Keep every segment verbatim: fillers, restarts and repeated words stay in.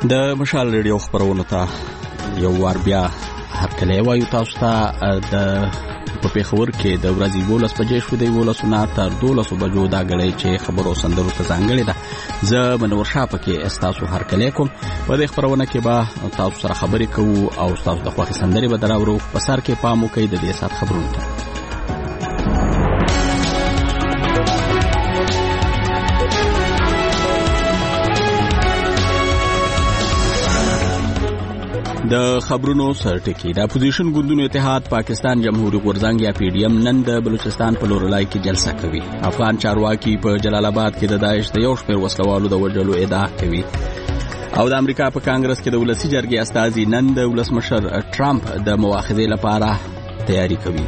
د مشال ریډیو خبرونو ته یو وار بیا هرکلی وایو تاسو ته. د په پیښور کې د ورځې یولس بجې شو، د یولسو نه تر دولسو بجو دا ګړۍ چې خبرو سندرو ته ځانګړې ده. زه منور شاه پکې ستاسو هرکلی کوم. په دې خبرونه کې به تاسو سره خبرې کوو او ستاسو د خوښې سندرې به دراوړو. په سر کې پام وکړئ د دې ساعت خبرونو ته. د خبرونو سرټکی. د اپوزیشن ګوندونو اتحاد پاکستان جمهوریت غورځنګ یا پی ډی ایم نن د بلوچستان په لورلای کې جلسه کوي. افغان چارواکي په جلال آباد کې د داعش د یو شمېر وسلوالو د وژلو ادعا کوي. او د امریکا په کانګرس کې د ولسي جرګې استازي نن د ولسمشر ټرمپ د مواخذې لپاره تیاری کوي.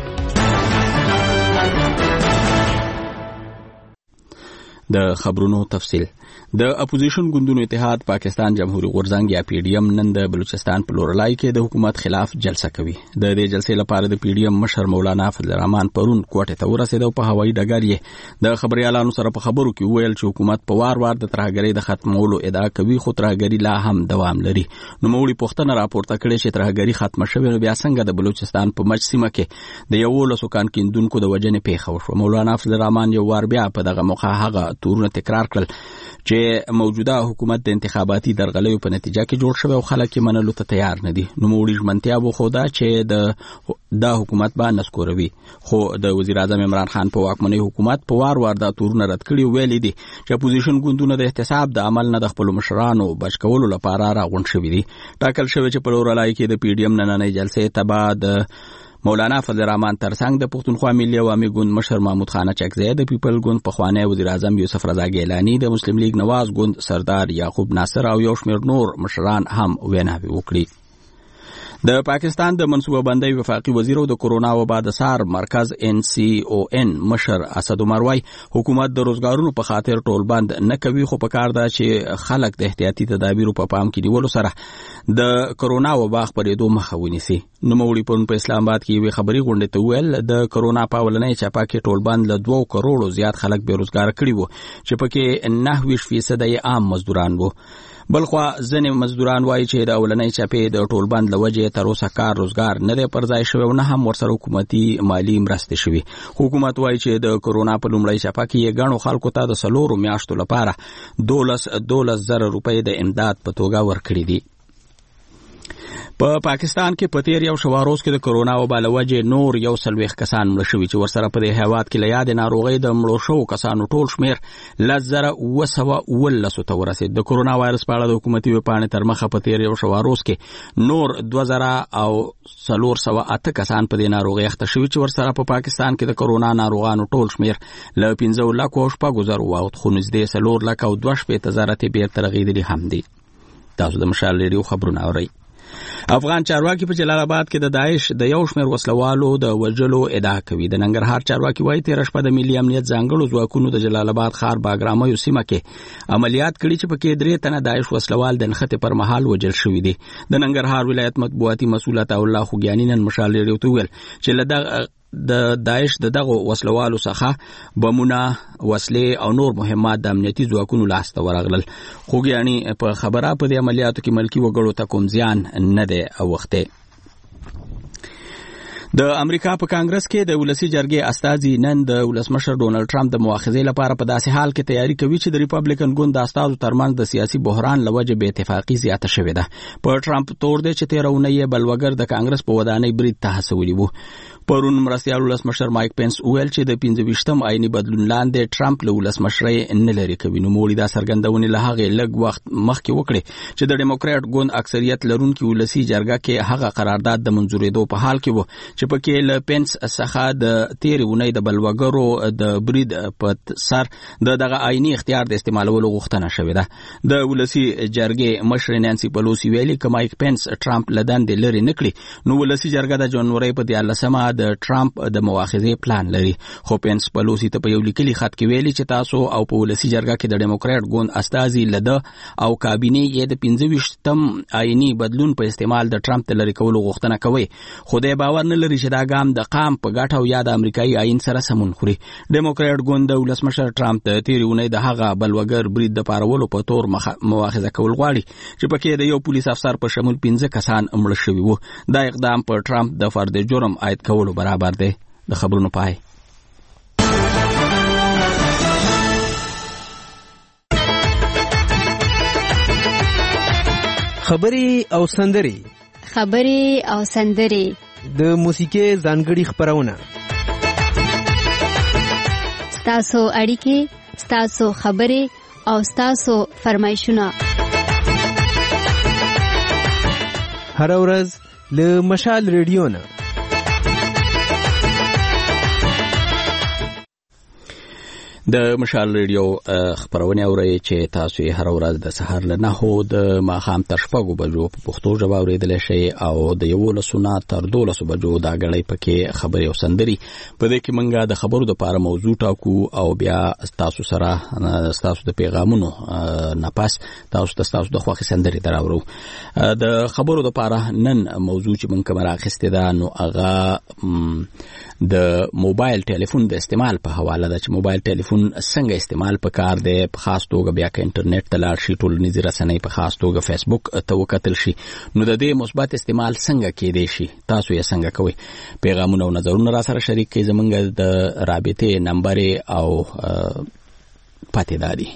د خبرونو تفصیل. د اپوزیشن ګوندونو اتحاد پاکستان جمهوریت غورځنګ یا پی ډی ایم نن د بلوچستان په لورلای کې د حکومت خلاف جلسه کوي. د دې جلسې لپاره د پی ډی ایم مشر مولانا فضل الرحمن پرون کوټه ته ورسېد او په هوایي ډګر یې د خبريالانو سره په خبرو کې وویل چې حکومت په وار وار د ترهګرۍ د ختمولو ادعا کوي، خو ترهګري لا هم دوام لري. نو موړي پښتنه راپورته کړې چې ترهګري ختمه شوې، نو بیا څنګه د بلوچستان په مجسمه کې د یو لسو کان کیندونکو د وجنې پیښه وشوه. مولانا فضل الرحمن یو وار بیا په دغه موخه هغه تورونه تکرار کړل چې موجوده حکومت د انتخاباتي درغلیو په نتیجه کې جوړ شوی او خلک یې منلو ته تیار نه دي. نو موړي ژمنتیا وښوده چې د د حکومت به نسکوروي، خو د وزیر اعظم عمران خان په واکمنۍ حکومت په وار وار دا تورونه رد کړي. ویلي دي چې اپوزیشن ګوندونه د احتساب د عمل نه د خپل مشرانو بچ کولو لپاره راغونډ شوي دي. ټاکل شوی چې په لورلای کې د پی ډی ایم نننۍ جلسې تبع د مولانا فضل الرحمن ترڅنګ د پښتونخوا ملي عوامي ګوند مشر محمود خان چکزی، د پیپل ګوند پخوانی وزیر اعظم یوسف رضا ګیلانی، د مسلم لیگ نواز ګوند سردار یعقوب ناصر او یو شمېر نور مشران هم ویناوې وکړي. د پاکستان د منصوبه بندۍ وفاقي وزیر او د کرونا وبا د سار مرکز ان سی او ان مشر اسد عمر وای حکومت د روزګارونو په خاطر ټول بند نه کوي، خو په کار ده چې خلک د احتیاطي تدابیرو په پام کې نیولو سره د کرونا وبا خپرېدو مخه ونیسي. نوموړي پرون په اسلام آباد کې یوې خبري غونډې ته وویل د کرونا په اولنۍ چاپه کې ټول بند له دوه کروڑو زیات خلک بیروزګار کړي وو، چې پکې نهه ویشت فیصد یې عام مزدوران وو. بلخوا ځینې مزدوران وایي چې د اولنۍ چاپې د ټول بند له وجې تر اوسه کار روزګار نه دی پر ځای شوی او نه هم ورسره حکومتي مالي مرستې شوي. حکومت وایي چې د کرونا په لومړۍ چاپه کې یې ګڼو خلکو ته د څلورو میاشتو لپاره دولس دولس زره روپۍ د امداد په توګه ورکړي دي. په پاکستان کې په تیر یو شواروز کې د کرونا وبا له وجې نور یو څلوېښت کسان مړه شوي، چې ورسره په دې هیواد کې له یادې ناروغۍ د مړو شوو کسانو ټول شمېر لس زره اوه سوه اوولسو ته ورسېد. د کرونا وایرس په اړه د حکومتي ویبپاڼې تر مخه په تیر یو شواروز کې نور دوه زره او څلور سوه اته کسان په دې ناروغۍ اخته شوي، چې ورسره په پاکستان کې د کرونا ناروغانو ټول شمېر له پنځه لکو او شپږو زرو واوښت، خو نږدې څلور لکه او دوه شپېته زره ترې بېرته رغېدلي هم دي. تاسو د مشال ریډیو خبرونه اورئ. افغان چارواکي په جلال آباد کې د داعش د یو شمېر وسلوالو د وژلو ادعا کوي. د ننګرهار چارواکي وایي تېره شپه د ملي امنیت ځانګړو ځواکونو د جلال آباد ښار باګرامیو سیمه کې عملیات کړي، چې پکې درې تنه داعش وسلوال د نښتې پر مهال وژل شوي دي. د ننګرهار ولایت مطبوعاتي مسؤل عطاالله خوږیاني نن مشال ریډیو ته وویل چې له دغه د داعش د دغه وسلوالو څخه بمونه، وسلې او نور مهمات د امنیتي ځواکونو لاسته ورغلل. خوږیاني په خبره په دې عملیاتو کې ملکي وګړو ته کوم زیان نه دی اوښتی. د امریکا په کانګرس کې د ولسي جرګې استازي نن د ولسمشر ډونالد ټرمپ د مواخذې لپاره په داسې حال کې تیاری کوي چې د ریپبلیکن ګوند د استازو ترمنځ د سیاسي بحران له وجې بې اتفاقي زیاته شوې ده. په ټرمپ تور دی چې تېره اونۍ یې بلوګر د کانګرس په ودانۍ برید ته هڅولي وو. پرون مرستیال ولسمشر مایک پینس وویل چې د پنځه ویشتم آئیني بدلون لاندې ټرمپ له ولسمشرۍ نه لرې کوي. نوموړي دا څرګندونې له هغې لږ وخت مخکې وکړې چې د ډیموکراټ ګوند اکثریت لرونکي ولسي جرګه کې هغه قرارداد د منظورېدو په حال کې و چې پکې له پینس څخه د تېرې اونۍ د بلوګرو د برید په سر د دغه آئیني اختیار د استعمالولو غوښتنه شوې ده. د ولسي جرګې مشر نانسي پلوسي ویلي که مایک پینس ټرمپ له دندې لرې نه کړي، نو ولسي جرګه د جنورۍ په دیارلسمه د ټرمپ د مواخذې پلان لري. خو پینس پلوسی ته په یو لیکلي خط کې ویلي چې تاسو او په ولسي جرګه کې د ډیموکراټ ګوند استازي لده او کابینې یې د پنځه ویشتم آئیني بدلون په استعمال د ټرمپ د لرې کولو غوښتنه کوي، خو د باور نه لري لري چې دا ګام د قام په ګټه او یا د امریکایي آئین سره سمون خوري. ډیموکراټ ګوند د ولسمشر ټرمپ د تیرې اونۍ د هغه بلوګر برید د پارولو په تور مواخذه کول غواړي چې پکې د یو پولیس افسر په شمول پنځه کسان مړه شوي وو. دا اقدام په ټرمپ د فرد جرم عاید کولو برابر دی. د خبرونو پای. خبري او سندري خبري او سندري د موسیقي ځانګړي خبرونه ستاسو اړیکې ستاسو خبري او ستاسو فرمایشونه هر ورځ له مشال ریډیو نه. د مشال ریډیو خبرونه اورئ چې تاسو یې هر ورځ د سهار له نهو د ماښام تر شپږو بجو په پښتو ژبه اورېدلی شئ او د یولسو نه تر دولسو بجو دا ګړۍ پکې خبرې او سندري. په دې کې موږ د خبرو دپاره موضوع ټاکو او بیا تاسو سره ستاسو د پیغامونو نه پس تاسو ته ستاسو د خوښې سندرې دراوړو. د خبرو دپاره نن موضوع چې موږ کومه راخیستې ده نو هغه د موبایل ټلیفون د استعمال په حواله ده چې موبایل ټلیفون څنګه استعمال پکار دی. په خاص توګه بیا که انټرنیټ ته لاړ شي ټولنیزې رسنۍ په خاص توګه فیسبوک ته وکتل شي نو د دې مثبت استعمال څنګه کېدی شي تاسو یې څنګه کوئ. پیغامونه او نظرونه را سره شریک کړئ. زموږ د رابطې نمبر او پاتې دادي.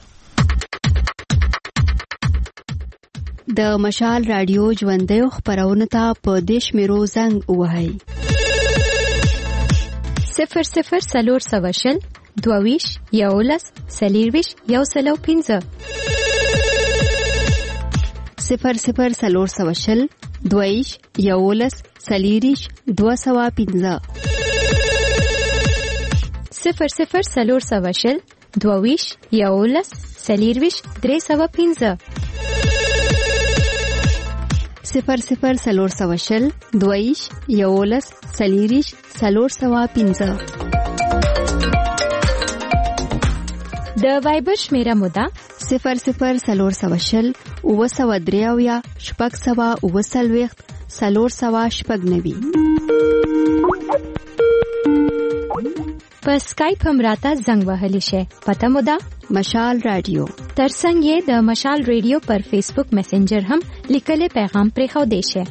د مشال رادیو ژوندیو خبرونه ته په دیش میرو زنګ وهاي صفر صفر سلور سواشل دوویش یولس سلیرویش یو سلو پینزه صفر صفر سلور سواشل دوویش یولس سلیریش دو سوا پینزه صفر صفر سلور سواشل دوویش یولس سلیرویش درې سوا پینزه صفر صفر سلور سواشل دوویش یولس سلیریش سلور سوا پینزه. د وایبر شمیره مودا صفر صفر سلور سواشل اوه سوه درې اویا شپږ سوه اوه څلوېښت سلور سوه شپږ نوي. په سکایپ هم راته زنګ وهلی شي. پته مودا مشال رادیو. ترڅنګ یې د مشال ریډیو پر فیسبوک میسنجر هم لیکلي پیغام پرېښو دی شي.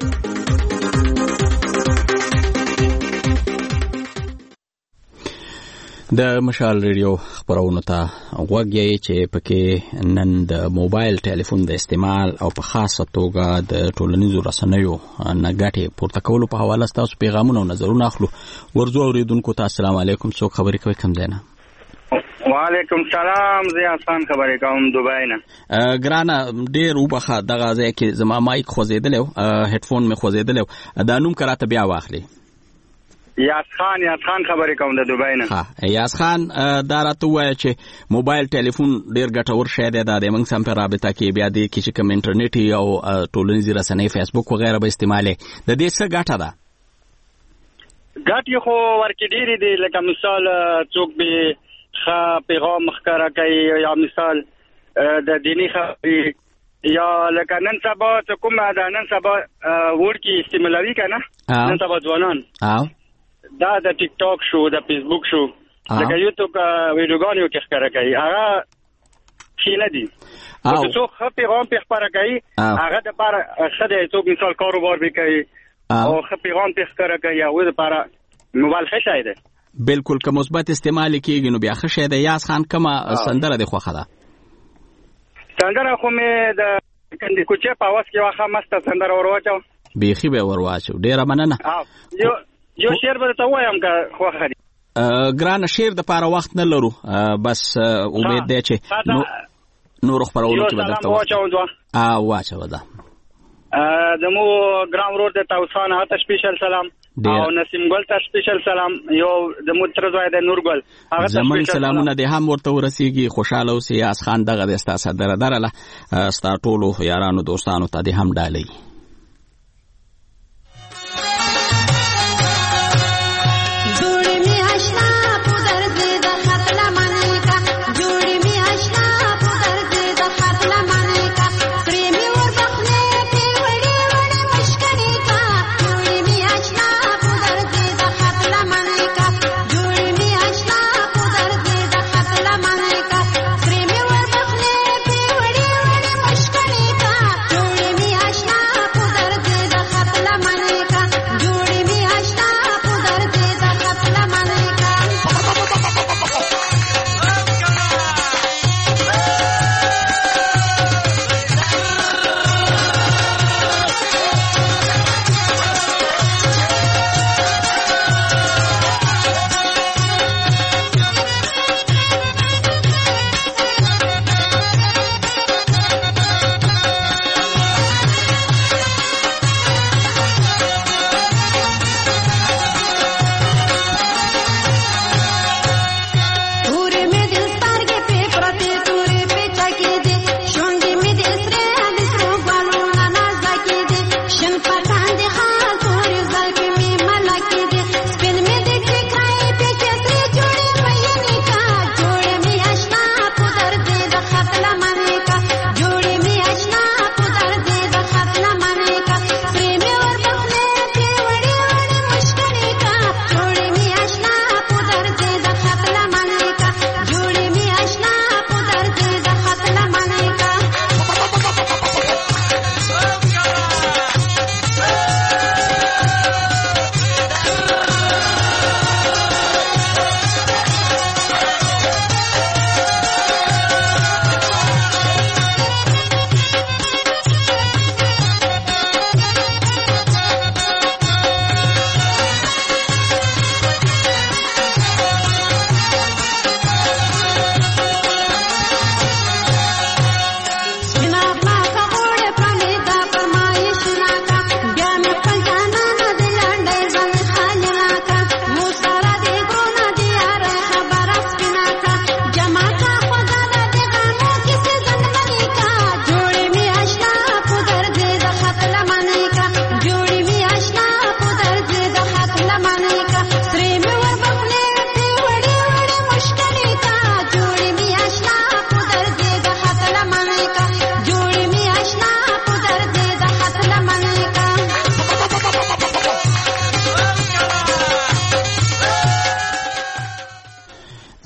د مشال ریډیو خبرونو ته غوږ یې چې پکې نن د موبایل ټلیفون د استعمال او په خاصه توګه د ټولنیزو رسنیو نه ګټې پورته کولو په حواله ستاسو پیغامونه او نظرونه اخلو. ورځو اورېدونکو ته السلام علیکم. څوک خبرې کوي کوم ځای نه؟ وعلیکم سلام. زه حسن خبرې کوم دوبۍ نه. ګرانه ډېر وبخه دغه ځای کې زما مایک خوځېدلی و هډفون مې خوځېدلی و. دا نوم که راته بیا واخلي. یاس خان یاس خان خبرې کوم د دوبۍ نه. ها یاس خان دا راته ووایه چې موبایل ټلیفون ډېر ګټور شی دی. دا د موږ سم په رابطه کې بیا دې کې چې کوم انټرنیټ او ټولنیزې رسنۍ فیسبوک وغیره به استعمالوي د دې څه ګټه ده؟ ګټې خو ورکې ډېرې دي. لکه مثال څوک به ښه پیغام ښکاره کوي یا مثال د دیني خبرې یا لکه نن سبا څه کومه ده نن سبا وړکي استعمالوي که نه نن سبا ځوانان دا د ټیک ټاک شو د فیسبوک شو لکه یوټیوب ویډیوګانې ورکې ښکاره کوي هغه ښې نه دي. خو چې څوک ښه پیغام پرې خپاره کوي هغه دپاره ښه دی. څوک مثال کاروبار پرې کوي او ښه پیغام پرې ښکاره کوي هغوی دپاره موبایل ښه شی دی. بالکل که مثبت استعمال کېږي نو بیا ښه شی دی. یاس خان کومه سندره دې خوښه ده؟ سندره خو مې د کوچې په اواز کې یوه ښه مسته سندره ور واچوه. بیخي به ور واچو. ډېره مننه. یو شعر به درته ووایم که خوښه دي. ګرانه شعر دپاره وخت نه لرو. بس امید دی چې نورو خپرولو کې به درته واچوه. ده زمو ګرام ورور د طاووس خان هغه ته سپیشل سلام او نسیم ګل ته سپیشل سلام. یو زمو تر زوی د نور ګل هغه ته زمون سلامونه دې هم ورته ورسیږي. خوشاله اوسې. یاس خان دغه د ستا صدره درله ستا ټولو یارانو دوستانو ته دې هم ډالۍ.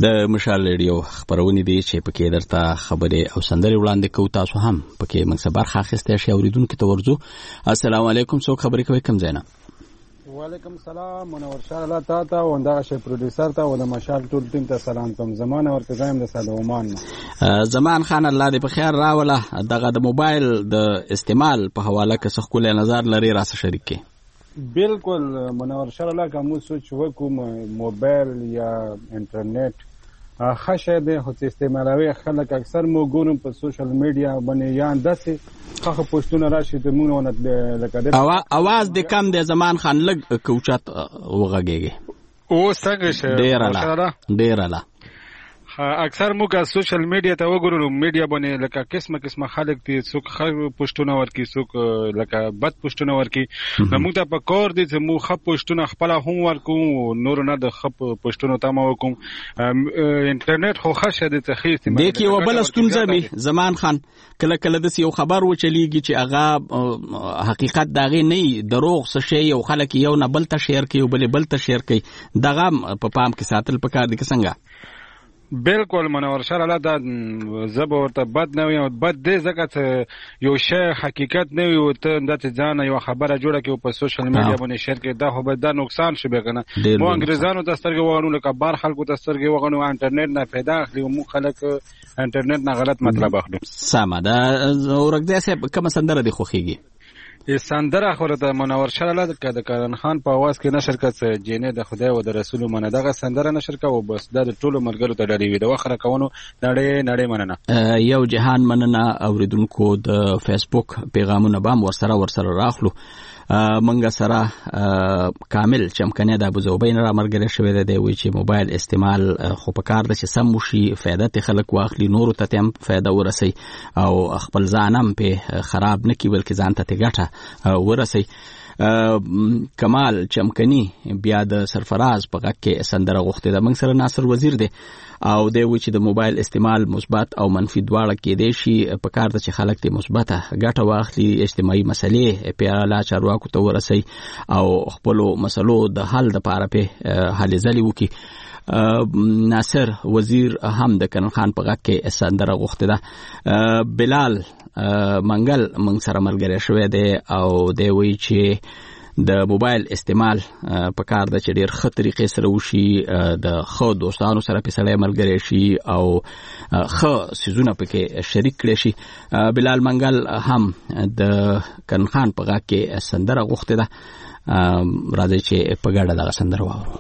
د مشال ریډیو خبرونه دي چې پکې درته خبرې او سندري وړاندې کوو. تاسو هم پکې موږ سره برخه اخیسته شئ. اوریدونکو ته ورځو. السلام علیکم. څوک خبرې کوي؟ کوم ځای نه؟ وعلیکم السلام. منور شاه الله تا ته او دا شی پروډوسر ته او د مشال ټول ټیم ته سلام کوم. زمانه ورته زایم د سلومان زمان خان الله دې په خیر راوله. دغه د موبایل د استعمال په حواله کې څه کولای نظر لري راسه شریک کې؟ بالکل منور شاه الله کوم سوچ وکوم موبایل یا انټرنیټ خاصه ده خو استعمالوي خلک اکثر مو ګورم په سوشل میډیا باندې یا داسې خو پوسټونه راشي د مونږ نه لکه د اواز د کم د زمان خان لګ کوچات وغږیږي او څنګه شه ډیر اعلی ډیر اعلی. اکثر موږ سوشل میډیا ته وګورو میډیا باندې لکه قسمه قسمه خلک دي څوک خو پوسټونه ورکي څوک لکه بد پوسټونه ورکي. موږ ته په کور دي چې موږ خپ پوسټونه خپل هم ورکو نور نه د خپ پوسټونو ته مو کوم انټرنیټ خو خاصه دي ته خې استعمال دي کې وبل ستونزه می زمان خان کله کله د یو خبر و چلیږي چې هغه حقیقت داغه نه دروغ څه شی یو خلک یو نه بل ته شیر کوي بل بل ته شیر کوي دغه په پام کې ساتل پکار دي څنګه؟ بالکل منور شاه الله دا زبر ورته بد نه وي بد دې ځکه چې یو شی حقیقت نه وي او ته د ځان یو خبره جوړه کې په سوشل میډیا باندې شیر کې دا خو به دا نقصان شي به کنه. مو انګريزانو د سترګې وغونو لکه بار خلکو د سترګې وغونو انټرنیټ نه پیدا اخلي او مو خلک انټرنیټ نه غلط مطلب اخلي. سمه دا ورګدې سه کوم سندره دی خوخيږي ای سندره خورته منور شاه الله د کرن خان په आवाज کې نشر کړ جنې د خدای او د رسول منه دغه سندره نشر کړ او بس د ټولو مرګرو ته ډېری وي د وخره کوونو نړۍ نړۍ مننه. یو جهان مننه اوریدونکو د فیسبوک پیغامونه بام ورسره ورسره راخلو. منګه سره کامل چمکنه د ابو زوبین را مرګره شوې ده وی چې موبایل استعمال خو په کار د چې سم وشي فائدہ ته خلک واخلي نور ته هم فائدہ ورسي او خپل ځانم په خراب نه کی بلکې ځان ته ګټه ورسي. کمال چمکنی بیا د سرفراز په غږ کې سندره غوښته ده. موږ سره ناصر وزیر دی او دی و چې د موبایل استعمال مثبت او منفي دواړه کې دی شي په کار د چې خلک ته مثبته ګټه واخلي اجتماعي مسلې په اړه چارواکو ته ورسي او خپل مسلو د حل لپاره په هلې ځلې وکي. ناصر وزیر هم د کرن خان په غږ کې سندره غوښته ده. بلال منګل موږ سره ملګری شوی دی او دی وی چې د موبایل استعمال په کار د چې ډېر ښه طریقې سره وشي د ښه دوستانو سره په سړی ملګری شي او ښه څیزونه پکې شریک کړی شي. بلال منګل هم د کرن خان په غږ کې سندره غوښته ده. راځي چې په ګډه دغه سندره واورو.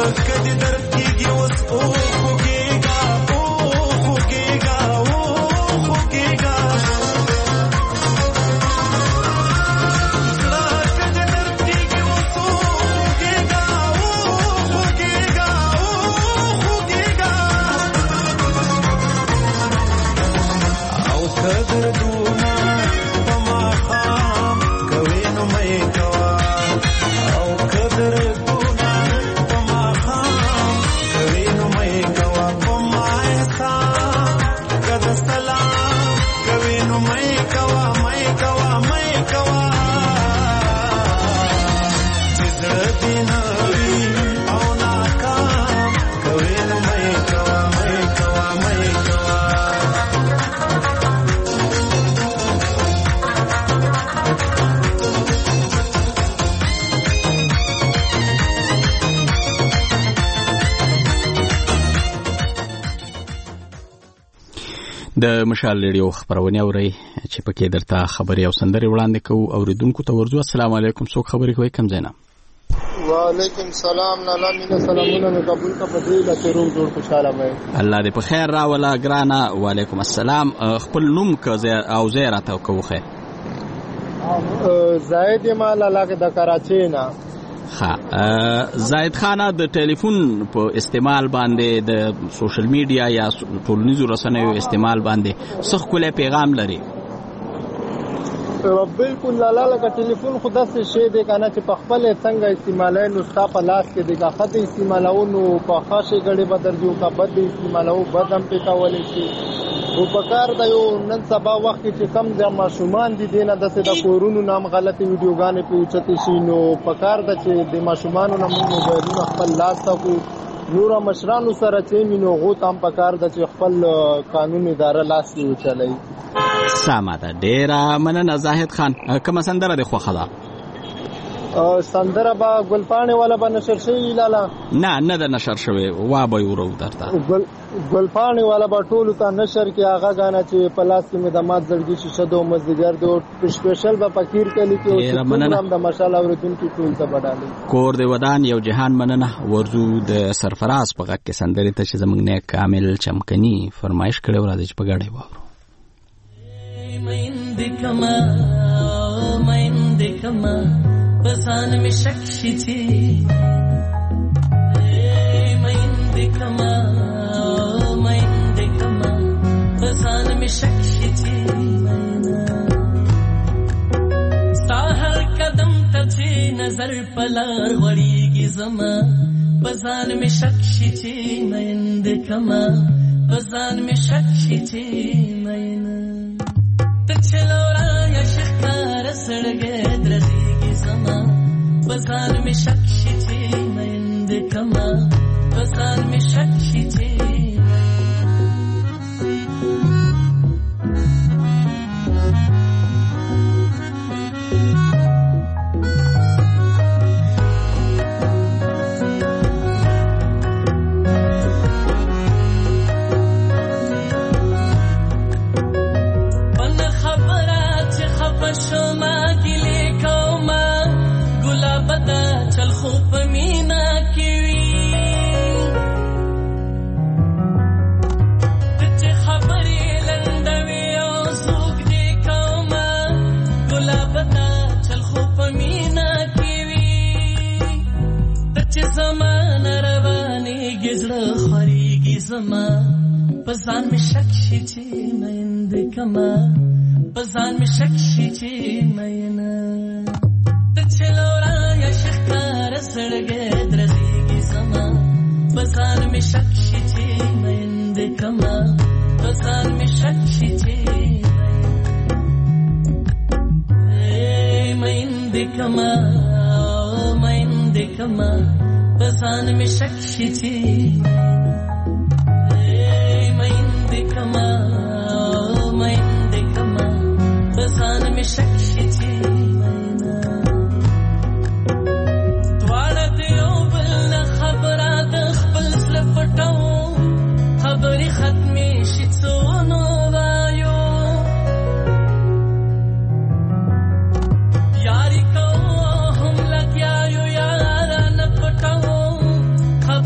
کدی درد کیږي اوس او خوږیږه او خوږیږه او خوږیږه کدی درد کیږي اوس او خوږیږه او خوږیږه او خوږیږه او کدر دونه پما خام کوي نو مې کوا او کدر دونه پما خام کوي نو مې کوا پما احسان کد سلام کوي نو مې کوا مې کوا مې کوا چې دین او ناکام کوي نو مې کوا مې کوا مې کوا د مشال ریډیو خبرونه اوري چې پکې درته خبري او سندري وړاندې کوو اوریدونکو ته ورځو. السلام علیکم، څوک خبري کوي؟ کم زینا. وعلیکم سلام. نالا مینا سلامونه مې قبول کا بدیله چې روغ جوړ خوشاله وای. الله دې په خیر راولا ګرانا. وعلیکم السلام. خپل نوم کا او زیراته کوخه زاید مال علاقه د کراچۍ نه. ها زاید خان د ټلیفون په استعمال باندې د سوشل میډیا یا ټولنیزو رسنیو استعمال باندې څه کوله پیغام لري؟ بالکل لاله لکه ټلیفون خدا څه شی دی کنه چې په خپل څنګه استعمالای نو ستا په لاس کې دی. که خط استعمالو نو په خاصه غړي بدل جو کا بد استعمالو بدم په کولې شي او په کار د یو نن سبا وخت چې کم د ماشومان دي دینه د څه د کورونو نام غلطي ویډیوګانې په اوچتي شي نو په کار د چې د ماشومانو نام موبایلونو خپل لاس ته نور مشرانو سره چې مينو غو تام په کار د چې خپل قانون اداره لاس کې وچلای. سامه ده ډیره مننه زاهد خان. کوم سندره د خوخه ده؟ سندره با ګلپانه والا به نشر شوی لاله؟ نه نه ده نشر شوی. وا به ورو درته ګل ګلپانه والا به ټول ته نشر کې هغه غاڼه چې پلاس کې مدامات زړګي شیشه دو مزدګر دو سپیشل به فقیر کلی کې او پروګرام د مشال اوریدونکو ټول ته بدالي. کور د ودان یو جهان مننه. ورزو د سرفراز په غږ کې سندره ته چې زمنګ نه کامل چمکني فرمایش کړي و راځي په غړې وورو. مایند کما مایند کما بسان می شکشی چی مایند کما مایند کما بسان می شکشی چی ساهر قدم تچی نظر پلار وړیږي زما بسان می شکشی چی مایند کما بسان می شکشی چی مایند چلورا یا شکار سړګې درځيږي زما بسان می شکشي چې مند کما بسان می شکشي چې شما کلی کوما ګلاب دا چل خو پمینا کیوی ته خبرې لندوي او سوق دی کوما ګلاب دا چل خو پمینا کیوی ته زمان رواني گزړه خوريږي زما پسان می شکشي چې مند کما بزان می شکشی چی مینا تچلورا یا شکار سړګې درځيږي زما بزان می شکشی چی مند کما بزان می شکشی چی مند کما مند کما بزان می شکشی چی مند کما مند کما بسان می شکشی چی مینا دواړه دیو بل خبره د خپل سره پټو خبري ختمي شي څونو وایو یاري کو هم لګیا یو یار نه پټو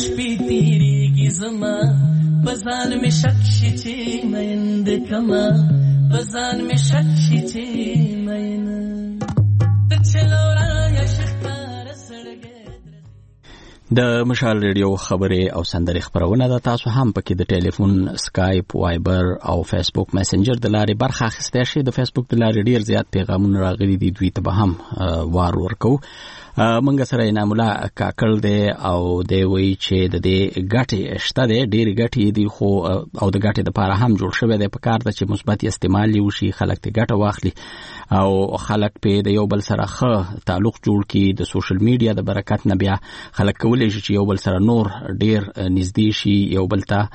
شپې تیریږي زما بزان می شک شي چې مېند کما بزان می شک شي چې مېند ته چلورا یا شکار سړګې د مشال ریډیو خبرې او سندرې خبرونه ده. تاسو هم پکې د ټلیفون، سکایپ، وایبر او فیسبوک میسنجر د لارې برخه اخیستی شئ. د فیسبوک د لارې ډیر زیات پیغامونه راغلي دي، دوی ته به هم وار ورکو. منګه سره انعام الله کاکړ دی او دی وی چې د دې ګټې شته دی، ډېرې ګټې دي، خو او د ګټې دپاره هم جوړ شوی دی. په کار ده چې مثبت استعمال یې وشي، خلک ترې ګټه واخلي او خلک پې د یو بل سره ښه تعلق جوړ کړي. د سوشل میډیا د برکت نه بیا خلک کولی شي چې یو بل سره نور ډېر نږدې شي، یو بل ته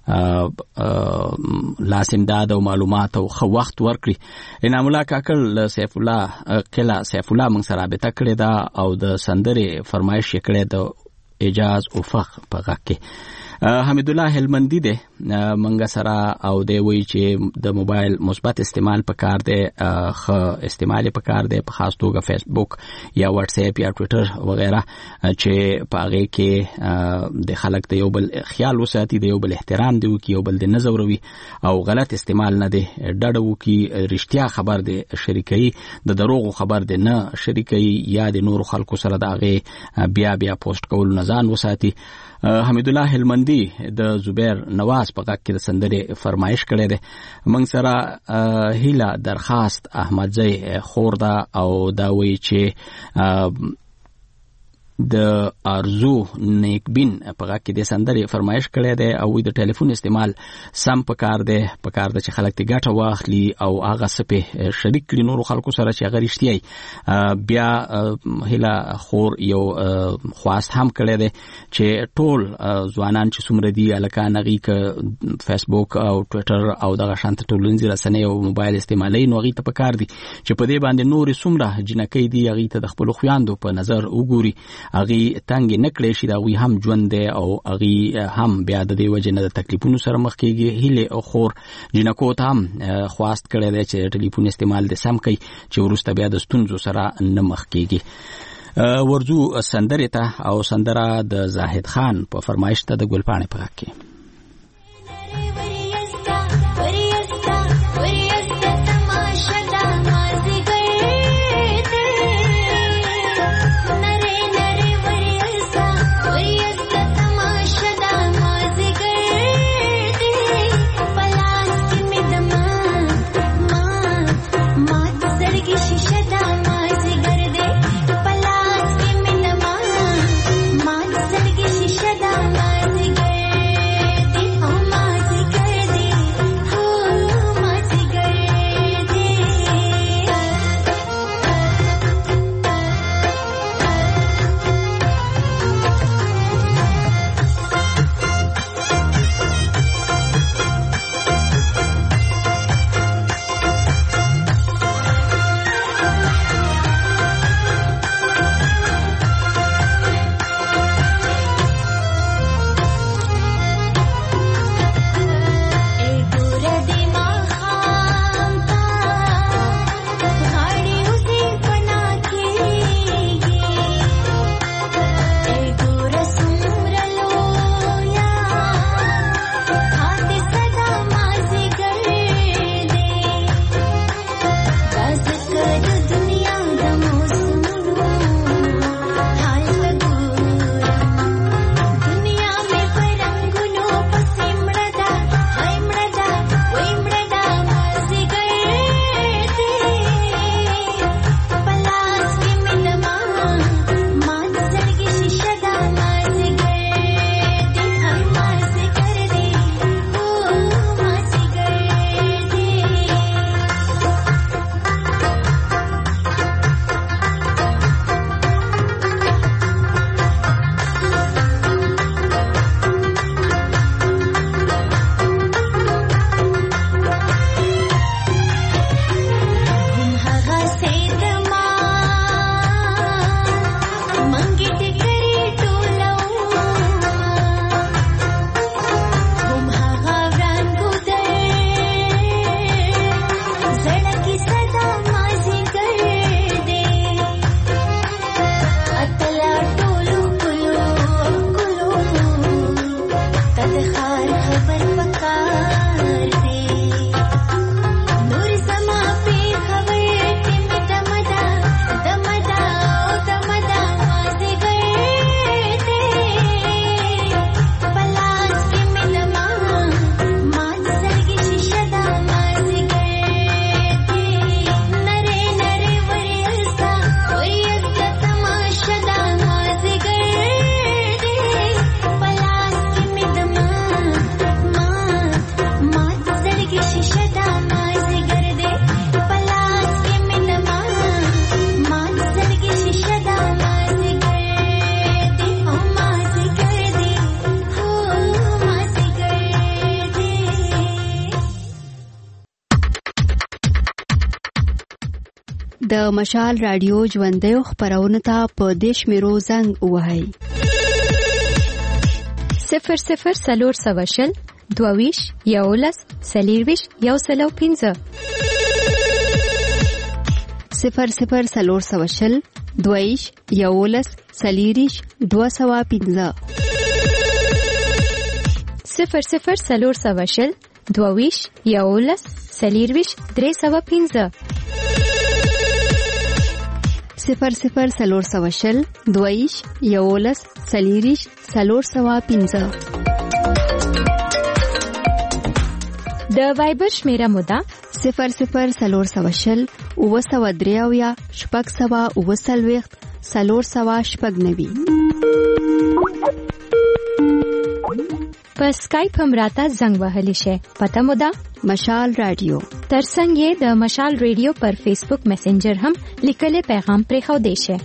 لاس امداد او معلومات او ښه وخت ورکړي. انعام الله کاکړ له سیف الله قلعه سیف الله موږ سره رابطه کړې ده او د سندرې فرمایش یې کړی د اعجاز افق په غږ کې. حمید الله هلمندي دی منګه سره او دی وی چې د موبایل مثبت استعمال په کار دی، ښه استعمال په کار دی، په خاص توګه فیسبوک یا واتس اپ یا ټویټر وغیره چې په هغې کې د خلک د یو بل خیال وساتي، د یو بل احترام دی وکړي، یو بل د نه ځوروي او غلط استعمال نه دی، ډډه وکړي، رښتیا خبر دی شریکوي، د دروغو خبر دی نه شریکوي یا د نورو خلکو سره د هغې بیا بیا پوسټ کولو نه ځان وساتي. حمید الله هلمندي د زبیر نواز په غږ کې د سندرې فرمایش کړی دی. موږ سره هیله درخواست احمدزی خور ده او دا وایي چې د ارزو نیکبین په غږ کې د سندرې فرمایش کړی دی او د ټلیفون استعمال سم په کار دی، په کار ده چې خلک ته ګټه واخلي او هغه څه پې شریک کړي نورو خلکو سره چې هغه رښتیا وي. بیا هیله خور یو خواست هم کړی دی چې ټول ځوانان چې څومره دي هلکان هغوی که فیسبوک او ټویټر او دغه شانته ټولنیزې رسنۍ او موبایل استعمالوي نو هغوی ته په کار دي چې په دې باندې نورې څومره جنکۍ دي هغوی ته د خپلو خویندو په نظر وګوري، هغوی تنګې نه کړی شي، د هغوی هم ژوند دی او هغوی هم بیا د دې وجې نه د تکلیفونو سره مخ کېږي. هیلې خور جنکو ته هم خواست کړی دی چې ټلیفون استعمال د سم کوي چې وروسته بیا د ستونزو سره نه مخ کېږي. ورځو سندرې ته او سندره د زاهد خان په فرمایش ته د ګلپاڼې په غږ کې. Shada د مشال رادیو ژوندۍ خبرونه ته په دیش میرو زنګ وهاي صفر صفر سلور سواشل دوویش یولس سلیرویش یو سلو پینزه صفر صفر سلور سواشل دوویش یولس سلیریش دو سوا پینزه صفر صفر سلور سواشل دوویش یولس سلیرویش درې سوا پینزه صفر صفر سلور سواشل دوویش یولس سلیریش سلور سوا پینزه د وایبر شمیره مودا صفر صفر سلور سواشل اوه سوه درې اویا شپږ سوه اوه څلوېښت څلور سوه شپږ نوي په سکایپ هم راته زنګ وهلی شي. پته مو ده مشال رادیو. ترڅنګ یې د مشال رادیو پر فیسبوک میسنجر هم لیکلي پیغام پرېښو دی شي.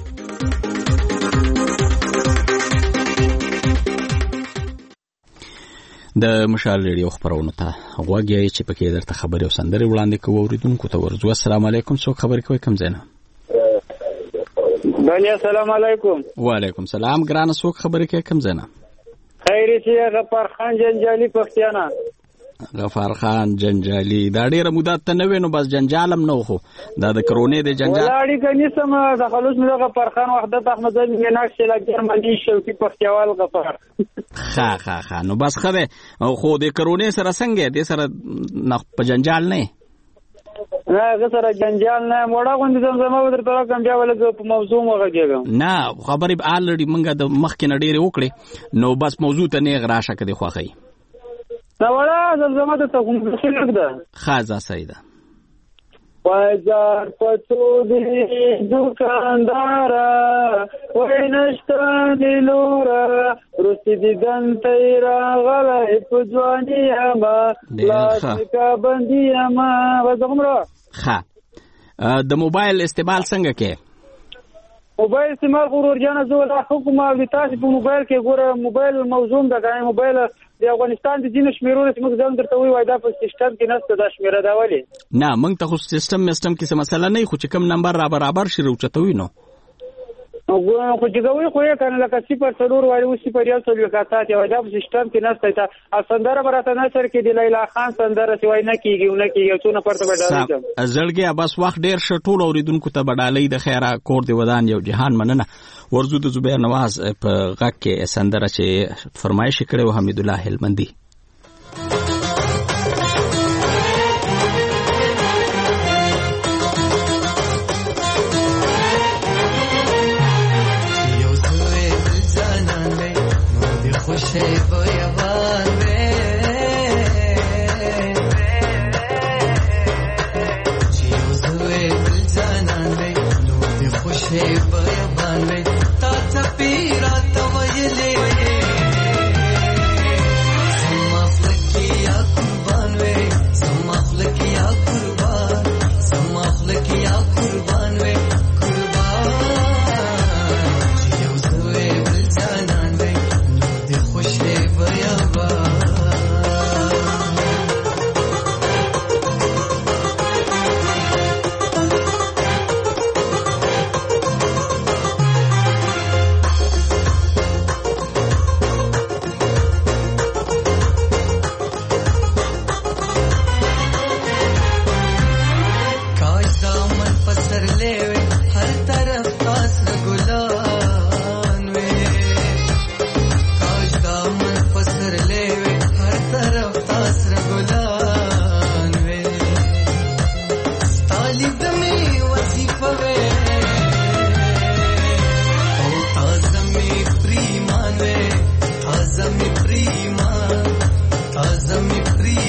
د مشال رادیو خبرونه ته غوږی چې پکې درته خبرې او سندرې وړاندې کوو اوریدونکو ته ورځو. السلام علیکم. څوک خبرې کوي کوم ځای نه؟ بله السلام علیکم. وعلیکم سلام. ګرانه څوک خبرې کوي کوم ځای نه؟ خیری چې غفار خان جنجالي پښتیانا. غفار خان جنجالي دا ډیره مدت ته نه وینو بس جنجالم نه خو دا د کرونې د جنجال ولاړی کني سم د خلوص مې غفار خان وحدت احمد میناکش لا جرمني شوقي پښتیوال غفار ها ها ها نو بس خره خو د کرونې سره څنګه د سره نه په جنجال نه نه غسر جنجال نه موړه غوندې زمزمه ودرته راکم بیا ولګ په موضوع مغږم نه خبرې الریډي منګه د مخ کې نډېره وکړي نو بس موضوع ته نه غراشه کړي خوخی نه وړه زمزمه ته کوم څه لګدا خازه سیده بازار پتو دی دکاندار وای نشته دلورا رسې دیدن تیرا غلای پځوانی اما لاس کا بندي اما وزغمرا ها د موبایل استعمال څنګه کې موبایل استعمال غرور جان زول حکومت او تاسو په موبایل کې ګوره موبایل موضوع ده کنه موبایل د افغانستان د ځینو شمیرونه چې موږ ځان درته وی وای دا په سیستم کې نشته دا شمیره دا ولې نه موږ ته خو سیستم میستم کې څه مسله نه خو چې کوم نمبر را برابر شي روچتوي نو خو چې کوي خو یې کنه لکه صفر څلور وای او صفر یو څلور کاته یا دا په سیستم کې نشته تا سندره براته نه سر کې د لیلا خان سندره چې وای نه کیږي نه کیږي څونه پرته بدلېږي زړګي بس وخت ډیر شټول اوریدونکو ته بدلې د خیره کور دی ودان یو جهان مننه ورزو د زبیر نواز په غږ کې سندره چې فرمایش کړو حمید الله هلمندي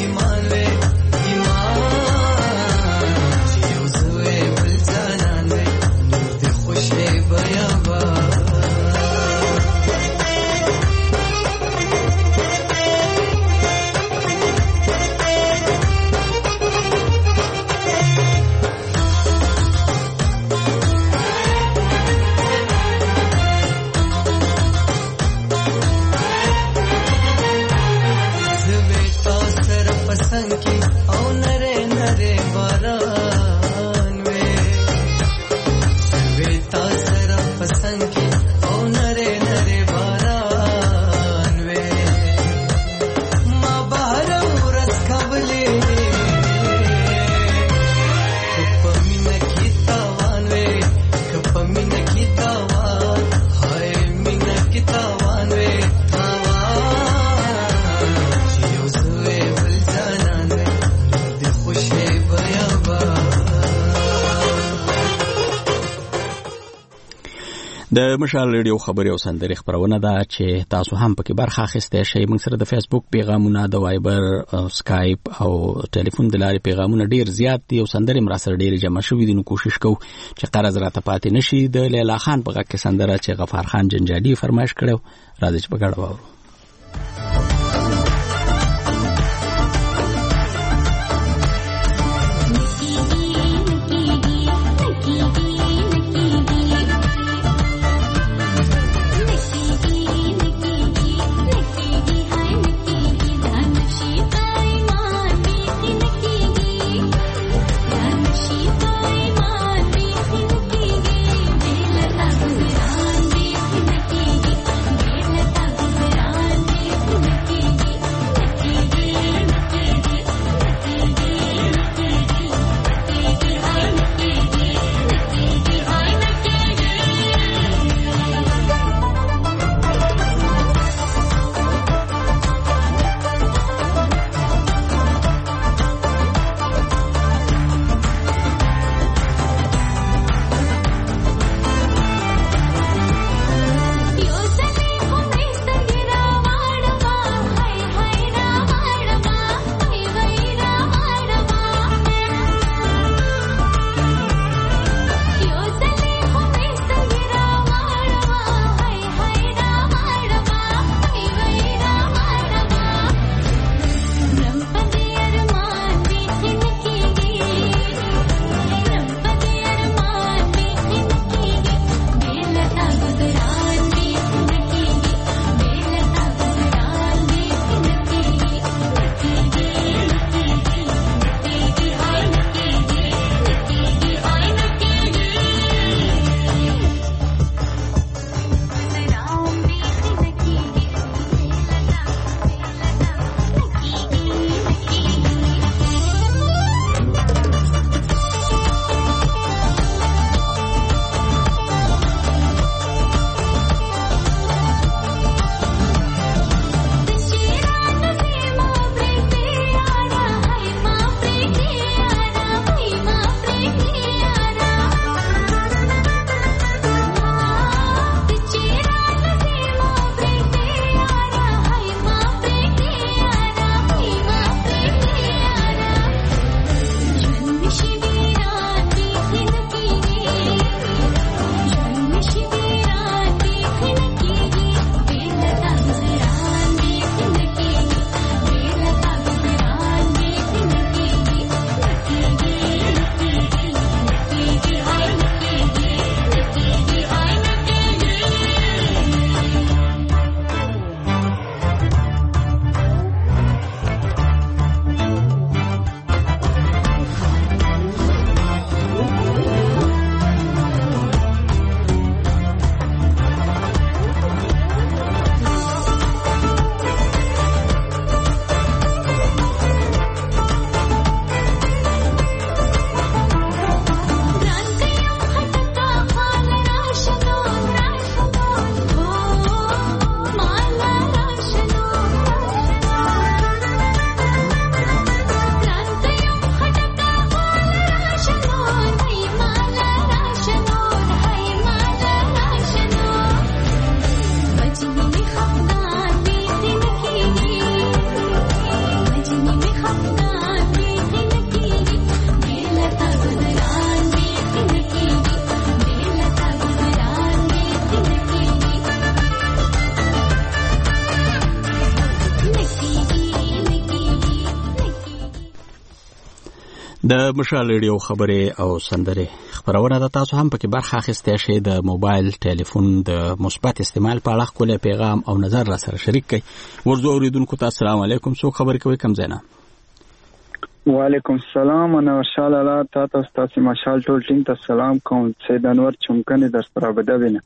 Iman, she was away, but د مشال ریډیو خبري او سندري خبرونه ده چې تاسو هم پکې برخه اخیسته شئ. موږ سره د فیسبوک پیغامونه، د وایبر، سکایپ او ټلیفون د لارې پیغامونه ډیر زیات دي او سندري مر سره ډیر جمع شوي دي. نو کوشش کوو چې قرض راته پاتې نشي. د لیلا خان په غږ کې سندره چې غفار خان جنجالي فرمایش کړو، راځي چې په ګډه واورو. د مشال ریډیو خبري او سندري خبرونه د تاسو هم پکې برخه اخیسته شئ. د موبایل ټلیفون د مثبت استعمال په اړه کوله پیغام او نظر را سره شریک کړئ. ورزو اوریدونکو ته السلام علیکم. څوک خبرې کوي کم زینا؟ وعلیکم السلام. انا ورشال الله تاسو تاسو مشال ټول ټیم ته سلام کوم. سید انور چمکنه در سره بدوینه.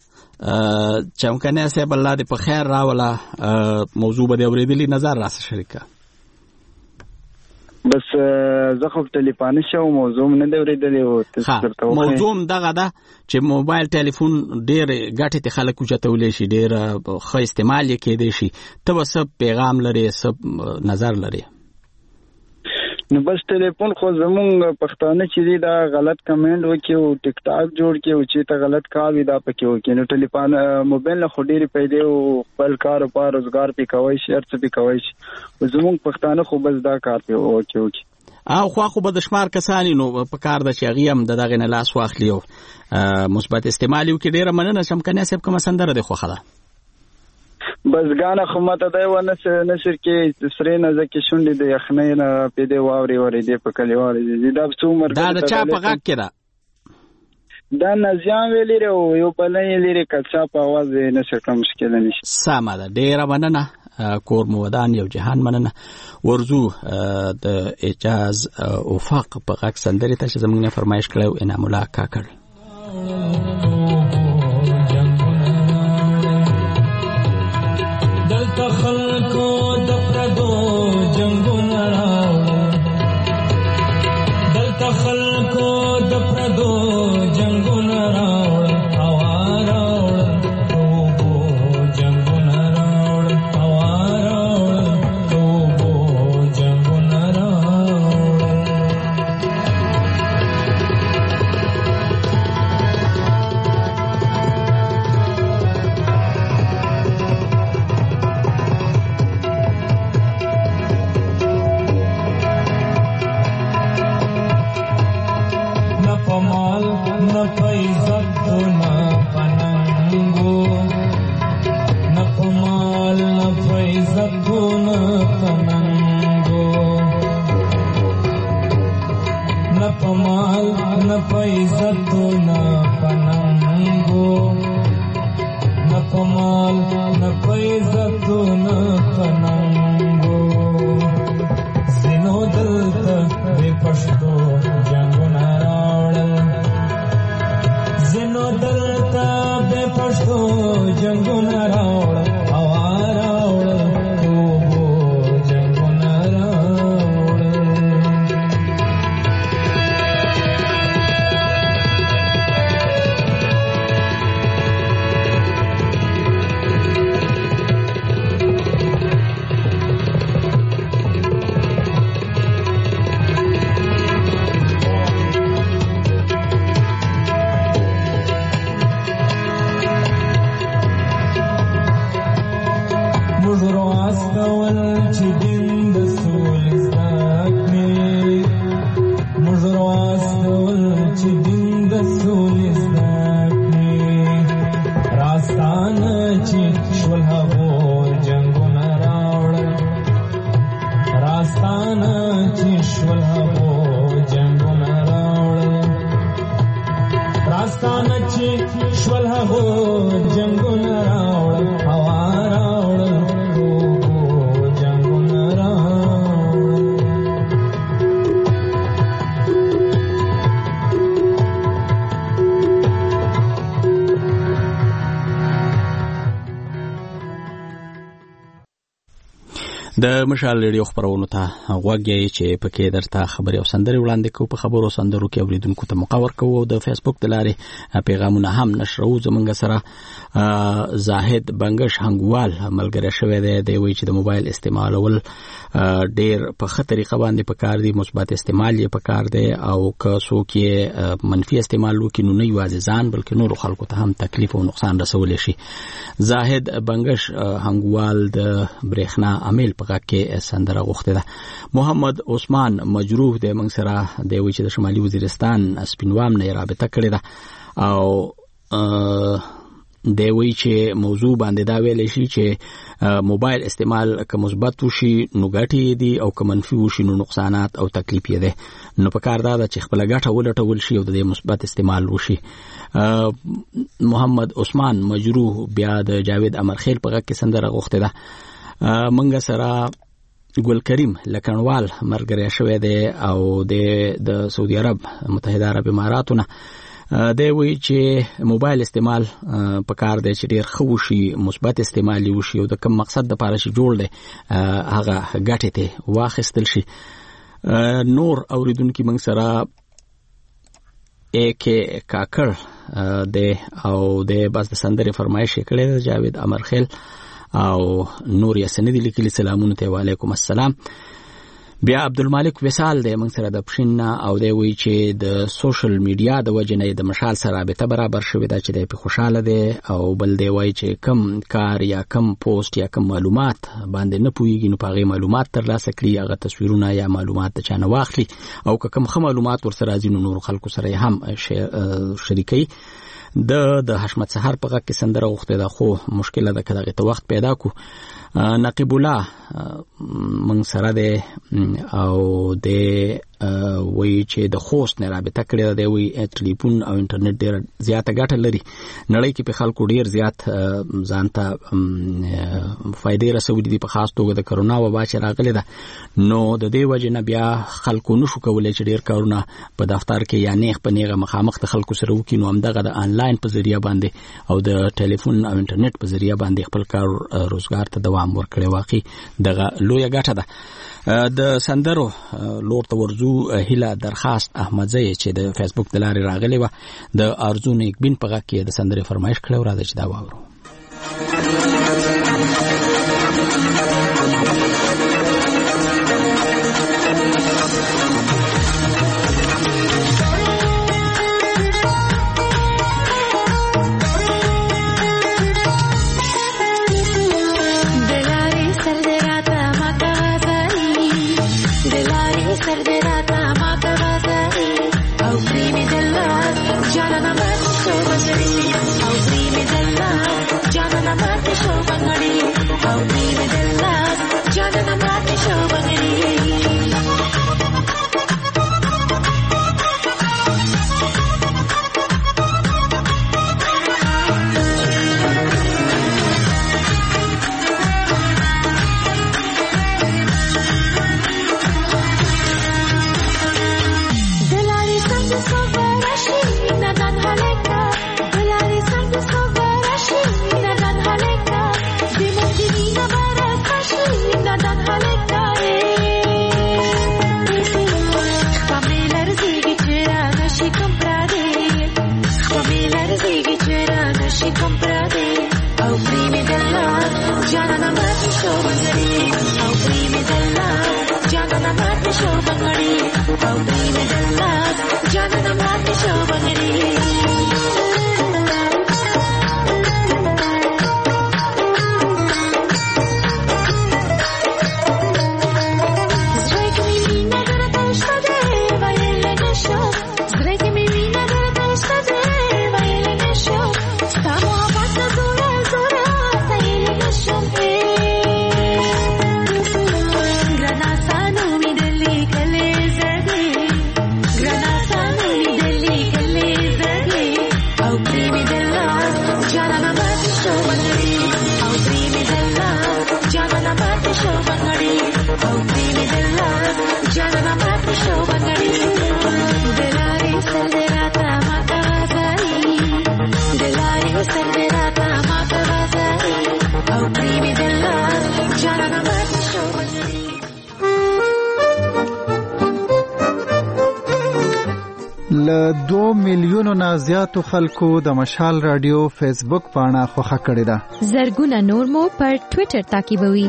چمکنه سه بل الله دې په خیر راولا. موضوع به اوریدلی نظر را سره شریک کړئ. بس زه خو ټلیفون شو موضوع نه دی اوریدلی او تاسو موضوع دغه ده چې موبایل ټلیفون ډېر ګټه ته خلک چتولې شي، ډېر ښه استعمال یې کېدې شي. ته وسب پیغام لري، سب نظر لري؟ نو بس ټلیفون خو زمونږ پښتانه چې دی دا غلط کمنټ وکي او ټیک ټاک جوړ کی او چې ته غلط کار وي دا پکې وکي نو ټلیفون موبایل نه خو ډېری پیدا او خپل کار او روزګار پې کوي شي هر څه پې کوي شي زمونږ پښتانه خو بس دا کار پې وکي وکي او خو خو به د شمار کسانی نو په کار د چې هغه هم د دغه نه لاس واخلي او مثبت استعمال یو کې ډیره مننه شم کنه سب کوم سندره د خوخه بس غانا خو ماته دا ونه نشر کې سرې نه ځکه شونډې د یخنۍ نه پیدا واوري ورې دی په کلیوالي دا څومره دا د چا په غږ کې ده دا نزیان ویلې او یو په لای لري کچا په आवाज نشر کوم مشکل نشي سمه ده ډیره مننه کور مو ودان یو جهان مننه ورزو د اجاز افاق په غږ سندري ته چې زموږ نه فرمایش کړو انعام الله کاکړ دلته خلکو د پردو جنگونه راوړل دلته خلکو د پردو جنگونه راوړل هوا راوړل توبو جنگونه راوړل هوا راوړل توبو جنگونه راوړل न पैसत न पनंगो न कमाल न पैसत न पनंगो न कमाल न पैसत न पनंगो न कमाल न पैसत न पनंगो सिनो दलता बे पश्तो जंगना زنو دلتا بے پشتو جنگون راوڑ ہوا راوڑ توبو جنگون راوڑ د مشال ریډیو خبرونو ته غوږی چې پکې درته خبري او سندري وړاندې کوو په خبرو سندرو کې اوریدونکو ته مقور کوو د فیسبوک د لارې پیغامونه هم نشرو زمونږ سره زاهد بنگش هنګوال ملګری شوی دی دی وی چې د موبایل استعمالول ډیر په خطرې قباندې په کار دی مثبت استعمال یې په کار دی او که څوک یې منفي استعمال وکړي نو نه یوازې ځان بلکې نور خلکو ته هم تکلیف او نقصان رسولی شي زاهد بنگش هنګوال د برېښنا عامل په کې سندره غوښته ده محمد عثمان مجروح د موږ سره د وی چې د شمالي وزیرستان سپینوام نه رابطه کړې ده او د وی چې موضوع باندې دا ویل شي چې موبایل استعمال که مثبت وشي نو ګټې دي او که منفي وشي نو نقصانات او تکلیف یې ده نو په کار دا ده چې خپل ګټه ولټول شي او د مثبت استعمال وشي محمد عثمان مجروح بیا د جاوید امرخیل په غږ کې سندره غوښته ده منګه سره ګل کریم لکنوال مرګریا شوی دی او د سعودي عرب متحده عرب اماراتو نه دی وی چې موبایل استعمال په کار دی چې ډیر ښه وشي مثبت استعمال وشي او د کوم مقصد لپاره چې جوړ دی هغه ګټې ته واخیستل شي نور اوریدونکو موږ سره اکه کاکړ دی او د بس د سندرې فرمایش کړی دی جاوید امرخیل او نور یې سندې لیکلي سلامونه ته وعلیکم السلام بیا عبدالمالک وصال دی موږ سره د پښین او دی وی چې د سوشل میډیا د وجې نه د مشال سره رابطه برابر شوې ده چې دی په خوشاله دی او بل دی وای چې کم کار یا کم پوسټ یا کم معلومات باندې نه پوهیږي نو په هغې معلومات ترلاسه کړي هغه تصویرونه یا معلومات د چا نه واخلي او که کوم ښه معلومات ورسره راځي نو نورو خلکو سره یې هم شریکوي. د د حشمت سحر په غږ کې سندره غوښتې ده خو مشکله ده که دغې ته وخت پیدا کو. نقیب الله موږ سره دی او د وایي چې د خوست نه رابطه کړې ده. دی وایي ټلیفون او انټرنیټ ډېره زیاته ګټه لري نړۍ کې په خلکو ډېر زیات ځان ته فایدې رسولي دي په خاص توګه د کرونا وبا چې راغلې ده نو د دې وجې نه بیا خلکو نشو کولی چې ډېر کارونه په دفتر کې یا نیغ په نیغه مخامخ د خلکو سره وکړي نو همدغه د آنلاین په ذریعه باندې او د ټلیفون او انټرنیټ په ذریعه باندې خپل کار روزګار ته دوام ورکړی واقعي دغه لویه ګټه ده. د سندرو لور ته ورځو هیله درخواست احمدزی چې د فیسبوک د لارې راغلی وه د ارزو نیکبین په غږ کې د سندرې فرمایش کړی و راځه چې دا واورو. له دو میلیونو نه زیاتو خلکو د مشال رادیو فیسبوک پاڼه خوښه کړې ده. زرګونه نور مو پر ټوئیټر تعقیبوي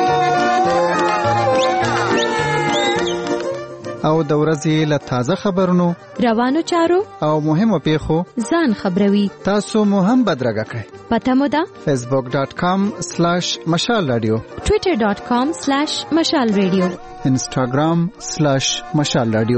او د ورځې له تازه خبرونو روانو چارو او مهمو پیښو ځان خبروي. تاسو مو هم بدرګه کړئ. پته مو ده فیسبوک ډاټ کام سلیش مشال رادیو، ټوئیټر ډاټ کام سلیش مشال رادیو، انسټاګرام سلیش مشال رادیو.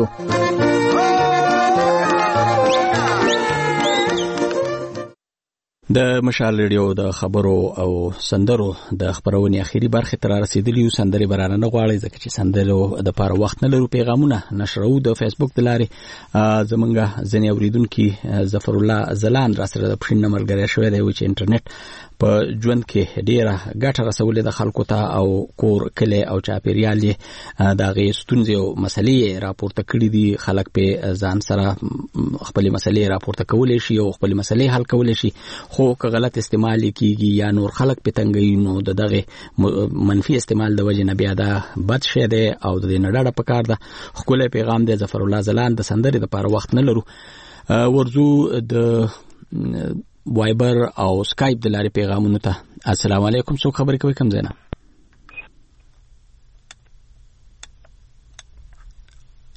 د مشال ریډیو د خبرو او سندرو د خبرونې اخیری برخه تر رسیدلی یو سندري برانه نه غواړي ځکه چې سندرو د پاره وخت نه لرو. پیغامونه نشرو د فیسبوک د لارې زمونږه ځنې اوریدونکو ظفر الله زلان را سره د پښین نمبر غره شوې دی چې انټرنیټ په ژوند کې ډیره ګټه رسولې د خلکو ته او کور کله او چاپیریال د غي ستونزې او مسلې راپورته کړې دي. خلک په ځان سره خپل مسلې راپورته کولې شي او خپل مسلې حل کولې شي، خو که غلط استعمال کیږي یا نور خلک په تنګي نو دغه منفي استعمال د وجه نه بیا دا بد شي دی او د نړۍ په کار ده. خپل پیغام د ظفر الله زلان د سندرې د لپاره وخت نه لرو. ورزو د وایبر او سکایپ د لارې پیغامونو ته. السلام علیکم، څوک خبرې کوي؟ کوم ځای نه؟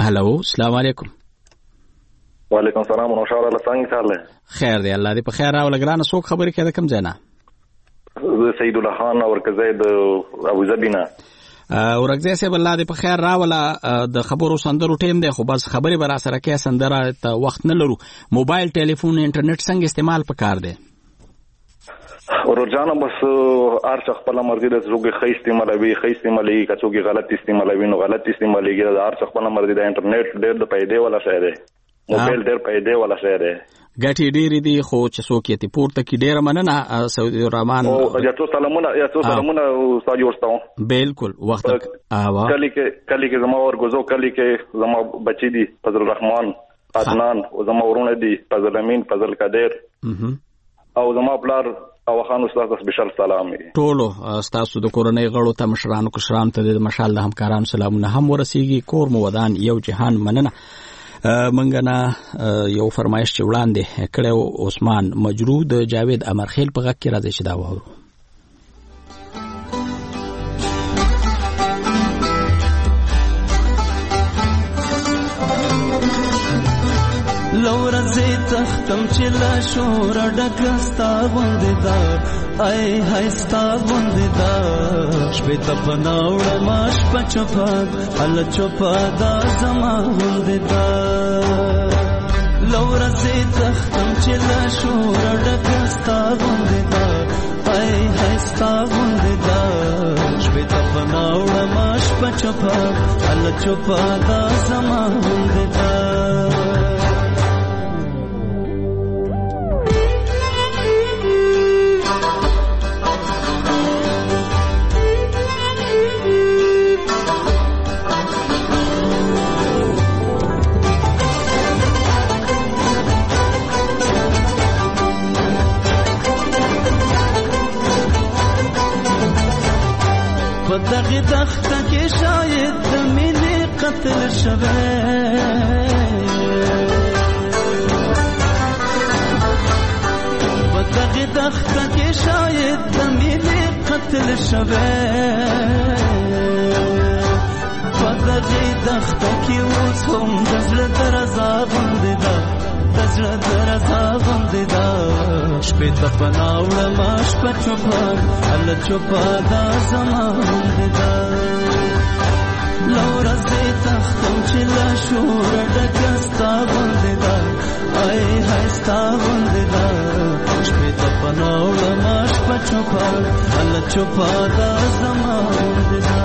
هلو السلام علیکم. وعلیکم السلام نوشار الله څنګه حال دی؟ خیر دی الله دې په خیر راوله ګرانه. څوک خبرې کوي کوم ځای نه؟ زه سید الله خان اورکزی د ابوظبي نه. اورکزی صاحب الله دې په خیر راوله. د خبرو سندرو ټیم دی خو بس خبرې به راسره کوې سندره ته وخت نه لرو. موبایل ټلیفون انټرنیټ څنګه استعمال پکار دی؟ ورجانه بس هر څه خپل مرګ د څوک ښه استعمالوي ښه استعمالي که څوک غلط استعمالوي نو غلط استعماليږي. دا هر څه خپل مرګ د انټرنیټ ډېر د پیدې ولا شی دی. موبایل ډېر پیدې ولا شی دی. ګټې ډېرې دي خو چې څوک یې پورته کې ډېره مننه سعودي الرحمن. او یا څو سلامونه یا څو سلامونه استاد ورستاو. بالکل وخت اوا کلی کې کلی کې زما ورګوزو کلی کې زما بچی دي فضل الرحمن عدنان او زما ورونه دي فضل امین فضل قادر او زما پلار او خان استاد سپیشل سلام. ټولو تاسو د کورنۍ غړو ته مشرانو کشرانو ته د مشال د همکارانو سلامونه هم ورسیږي. کور مو ودان یو جهان مننه. منګه نه یو فرمایش چې وړاندې کړو عثمان مجروح د جاوید امرخیل په غږ کې راځي چې دا وورو. لور زه تختم چې لا شور ډکستا غوندې دا ای هستا غوندې دا شپې ته پناوړ ماش پچپاد ال چوپادا زما غوندې دا لور زه تختم چې لا شور ډکستا غوندې دا ای هستا غوندې دا شپې ته پناوړ ماش پچپاد ال چوپادا زما غوندې دا دغه دخته کې شاید د مینې قتل شوه په دغه دخته کې شاید د مینې قتل شوه په دغه دخته کې اوس هم د زړه درزا غوندې ده د زړه درزا غوندې ده شپې ته پناوړه ما شپه چوپه هله چوپه دا زما غوندې ده له ورځې تختم چې له شوره ډکه ستا غوندې ده ای های ستا غوندې ده شپې ته پناوړه ما شپه چوپه هله چوپه دا زما غوندې ده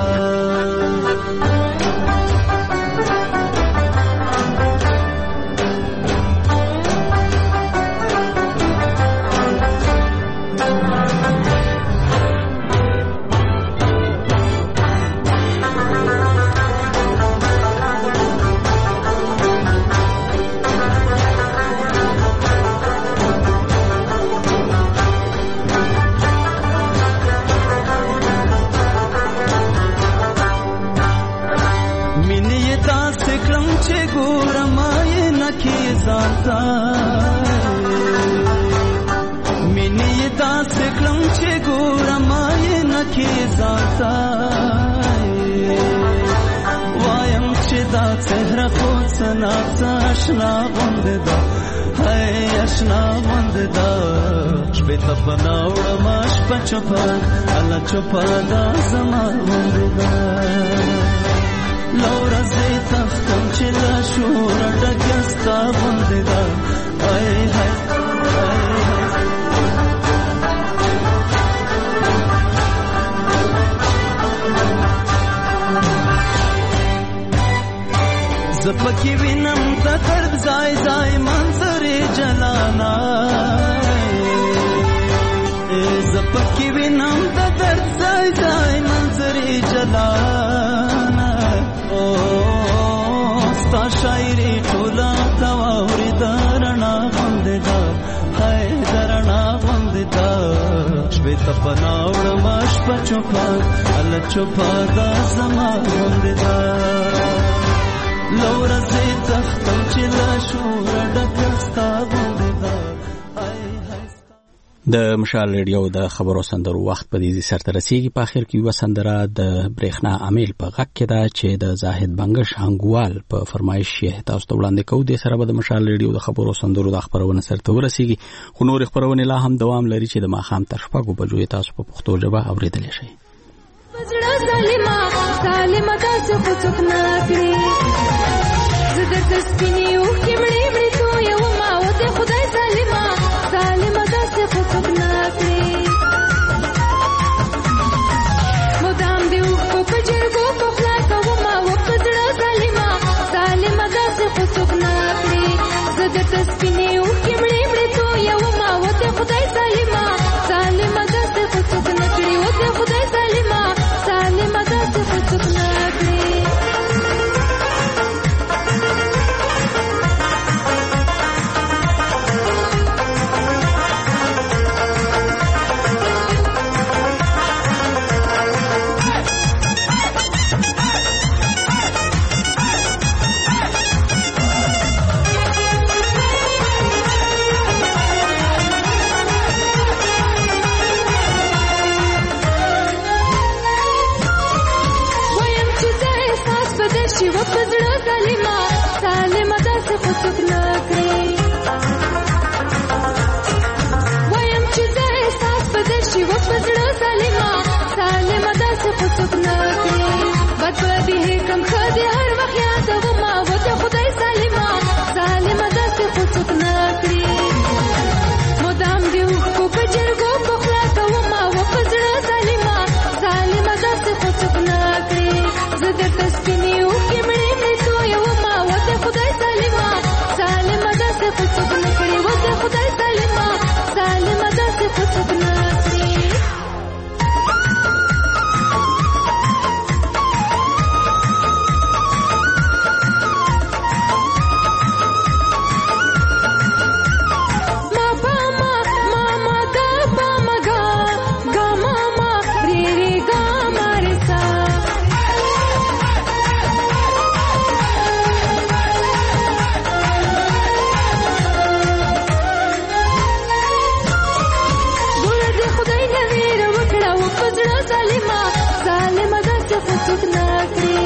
مینې داسې کړم چې ګورم یې نکې ځانته وایم چې دا څهره خو څه ناڅه اشنا غوندې ده هی اشنا غوندې ده شپې ته پناوړم شپه چوپه هله چوپه دا زما غوندې ده له ورځې تختم چې له شوره ډکه ستا غوندې ده ای های زه پکې وینم د درد ځای ځای منظرې جلانا زه پکې وینم د درد ځای ځای منظرې جلانا او ستا شاعري ټوله ته واورېده رڼا غوندې ده هی د رڼا غوندې ده شپې ته پناوړم شپه چوپه هله چوپه دا زما غوندې ده له ورځې تختم چې له شوره ډکه ستا غوندې ده د مشال ریډیو د خبرو سندرو وخت په دې سره رسیدي. په اخر کې یو سندره د برېښنا عامل په غږ کې ده چې د زاهد بنگش هنګوال په فرمایش یې تاسو ته وړاندې کوو. د سره به د مشال ریډیو د خبرو سندرو د خبرونه سره ورسیږي، خو نور خبرونه لا هم دوام لري چې د ماخام تر شپږو بجو تاسو په پښتو ژبه اوریدلی شئ. زړه ظالما ظالما تاسو خو څوک نه کړی، زه درته سپینې اوښکې مړې مړې تویوم او د خدای ظالما ظالما تاسو خو څوک نه کړی، مدام دې اوښکو په جرګو په خوله کوم او په زړه ظالما ظالما تاسو خو څوک نه کړی، زه درته سپینې اوښکې مړې مړې تویوم او د خدای ظالما ظالما تاسو خو څوک نه کړی، او د خدای ظالما ظالما تاسو خو څوک نه کړی. چې و په زړه ظالما ظالما داسې خو څوک نه کړی، وایم چې زه احساس په در شي و په زړه ظالما ظالما داسې خو څوک نه کړی، بد به دې کم ښه دې هر وخت یادوم او د خدای ظالما ظالما داسې خو څوک نه کړی، مدام دې اوښکو په جرګو په خوله کوم او په زړه ظالما ظالما داسې خو څوک نه کړی، زه درته سپینې اوښکې مړې مړې تویوم او د خدای ظالما ظالما داسې خو څوک نه کړي، و د خدای ظالما ظالما داسې خو څوک نه کړي. څوک نه کړي،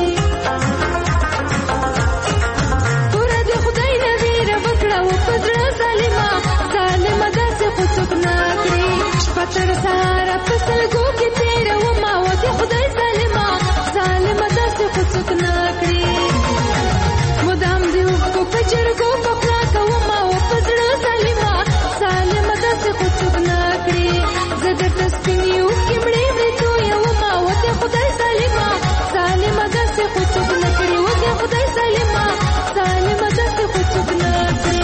توره د خدای نه ویره وکړه و په زړه ظالما ظالما داسې خو څوک نه کړي، شپه تر سهاره په سلګو کې تېروم او د خدای ظالما ظالما داسې خو څوک نه کړي، مدام دې اوښکو په جرګو په خوله کوم او په زړه ظالما ظالما داسې خو څوک نه کړي، زه درته سپینې اوښکې مړې مړې تویوم او د خدای ظالما ظالما داسې خو څوک نه کړي، و د خدای ظالما ظالما داسې خو څوک نه کړي.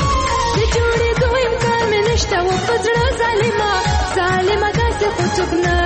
څوک نه